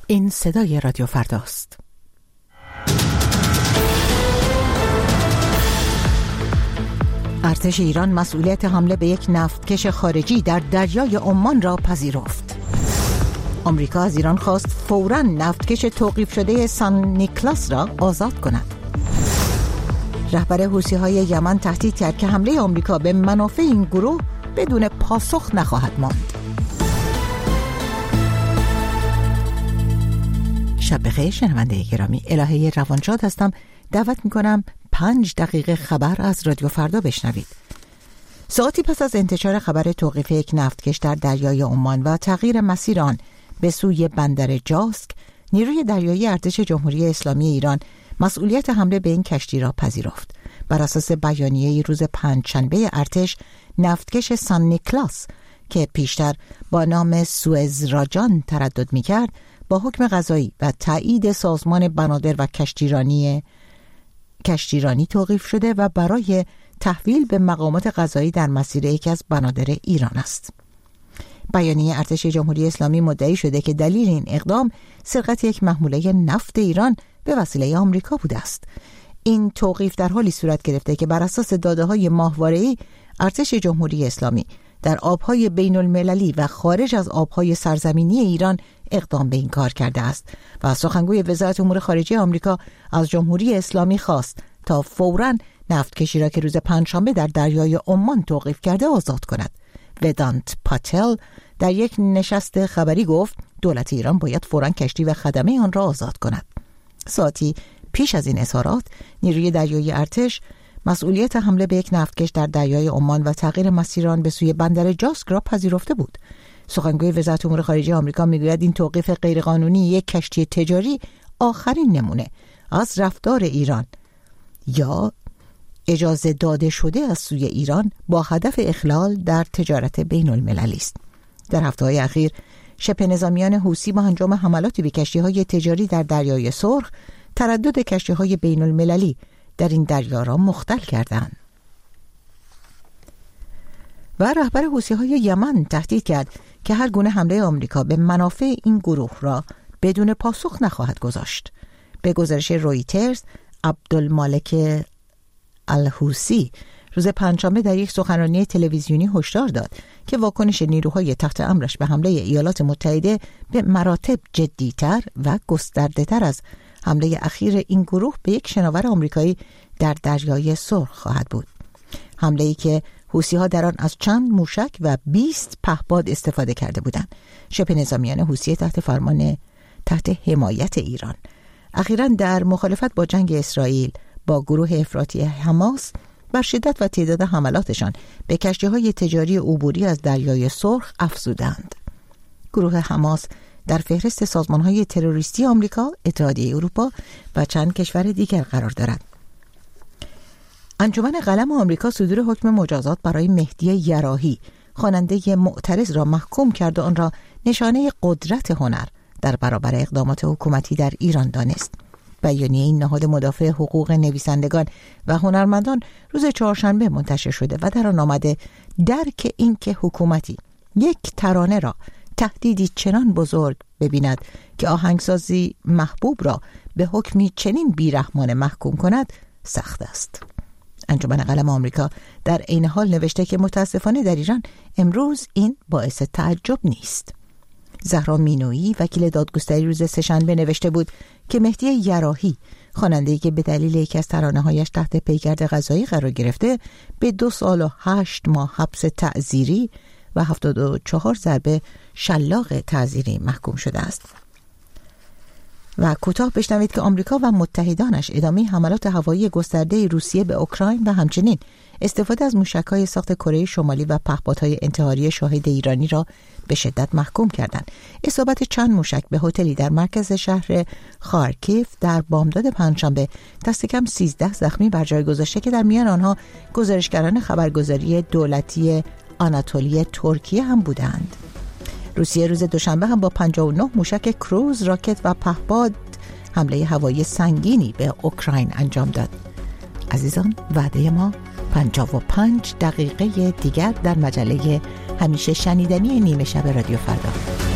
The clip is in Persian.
این صدای رادیو فرداست. ارتش ایران مسئولیت حمله به یک نفتکش خارجی در دریای عمان را پذیرفت. آمریکا از ایران خواست فوراً نفتکش توقیف شده سان نیکلاس را آزاد کند. رهبر حوثی‌های یمن تهدید کرد که حمله آمریکا به منافع این گروه بدون پاسخ نخواهد ماند. شب بخیر شنونده گرامی، الهه روانشاد هستم. دعوت میکنم 5 دقیقه خبر از رادیو فردا بشنوید. ساعتی پس از انتشار خبر توقیف یک نفتکش در دریای عمان و تغییر مسیر آن به سوی بندر جاسک، نیروی دریایی ارتش جمهوری اسلامی ایران مسئولیت حمله به این کشتی را پذیرفت. بر اساس بیانیه روز پنجشنبه ارتش، نفتکش سان نیکلاس که پیشتر با نام سوئز راجان تردد می‌کرد، با حکم قضایی و تایید سازمان بنادر و کشتیرانی توقیف شده و برای تحویل به مقامات قضایی در مسیر یکی از بنادر ایران است. بیانیه ارتش جمهوری اسلامی مدعی شده که دلیل این اقدام سرقت یک محموله نفت ایران به وسیله آمریکا بوده است. این توقیف در حالی صورت گرفته که بر اساس داده‌های ماهواره‌ای ارتش جمهوری اسلامی در آبهای بین المللی و خارج از آبهای سرزمینی ایران اقدام به این کار کرده است و سخنگوی وزارت امور خارجه آمریکا از جمهوری اسلامی خواست تا فوراً نفتکشی را که روز پنجشنبه در دریای عمان توقیف کرده آزاد کند. ودانت پاتل در یک نشست خبری گفت دولت ایران باید فوراً کشتی و خدمه آن را آزاد کند. ساعتی پیش از این اظهارات، نیروی دریایی ارتش مسئولیت حمله به یک نفتکش در دریای عمان و تغییر مسیر آن به سوی بندر جاسک را پذیرفته بود. سخنگوی وزارت امور خارجه آمریکا میگوید این توقیف غیرقانونی یک کشتی تجاری آخرین نمونه از رفتار ایران یا اجازه داده شده از سوی ایران با هدف اخلال در تجارت بین المللی است. در هفته‌های اخیر شبه نظامیان حوثی با انجام حملاتی به کشتی‌های تجاری در دریای سرخ تردد کشتی‌های بین المللی در این دریا را مختل کردند. و رهبر حوثی‌های یمن تهدید کرد که هر گونه حمله آمریکا به منافع این گروه را بدون پاسخ نخواهد گذاشت. به گزارش رویترز، عبدالمالک الحوثی روز پنجشنبه در یک سخنرانی تلویزیونی هشدار داد که واکنش نیروهای تحت امرش به حمله ایالات متحده به مراتب جدی‌تر و گسترده‌تر از حمله اخیر این گروه به یک شناور آمریکایی در دریای سرخ خواهد بود. حمله‌ای که حوثی‌ها در آن از چند موشک و 20 پهپاد استفاده کرده بودند. شبه نظامیان حوثی تحت حمایت ایران اخیراً در مخالفت با جنگ اسرائیل با گروه افراطی حماس بر شدت و تعداد حملاتشان به کشتی‌های تجاری عبوری از دریای سرخ افزودند. گروه حماس در فهرست سازمان‌های تروریستی آمریکا، اتحادیه اروپا و چند کشور دیگر قرار دارد. انجمن قلم آمریکا صدور حکم مجازات برای مهدی یراحی، خواننده معترض را محکوم کرد و آن را نشانه قدرت هنر در برابر اقدامات حکومتی در ایران دانست. بیانیه این نهاد مدافع حقوق نویسندگان و هنرمندان روز چهارشنبه منتشر شده و در آن آمده درک این که حکومتی یک ترانه را تهدیدی چنان بزرگ ببیند که آهنگسازی محبوب را به حکمی چنین بیرحمانه محکوم کند سخت است. انجمن قلم آمریکا در عین حال نوشته که متاسفانه در ایران امروز این باعث تعجب نیست. زهرا مینویی وکیل دادگستری روز سه‌شنبه نوشته بود که مهدی یراحی، خواننده‌ای که به دلیل یکی از ترانه‌هایش تحت پیگرد قضایی قرار گرفته، به 2 سال و 8 ماه حبس تعزیری و 74 ضربه شلاق تعزیری محکوم شده است. و کوتاه بشنوید که آمریکا و متحدانش ادامه حملات هوایی گسترده روسیه به اوکراین و همچنین استفاده از موشک‌های ساخت کره شمالی و پهپادهای انتحاری شاهد ایرانی را به شدت محکوم کردند. اصابت چند موشک به هتلی در مرکز شهر خارکیف در بامداد پنجشنبه دست کم 13 زخمی بر جای گذاشته که در میان آنها گزارشگران خبرگزاری دولتی آناتولی ترکیه هم بودند. روسیه روز دوشنبه هم با 59 موشک کروز، راکت و پهپاد حمله هوایی سنگینی به اوکراین انجام داد. عزیزان، وعده ما 55 دقیقه دیگر در مجله همیشه شنیدنی نیمه شب رادیو فردا.